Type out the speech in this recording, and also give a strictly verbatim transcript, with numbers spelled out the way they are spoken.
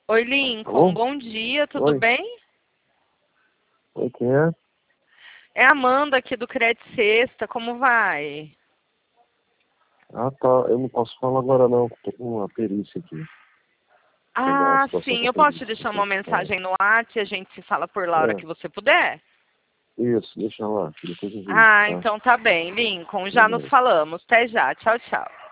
Oi, Lincoln, Alô? bom dia, tudo Oi. bem? Oi, quem é? É a Amanda aqui do Credit Sexta, como vai? Ah, tá. Eu não posso falar agora não. Tô com uma perícia aqui. Sobre uma Ah, situação sim, com a eu posso te perícia. deixar uma É. mensagem no WhatsApp e a gente se fala por lá a hora É, que você puder? isso, deixa lá, que depois eu vejo, Ah, tá? então tá bem, Lincoln, já nos Beleza. falamos. Até já, tchau, tchau.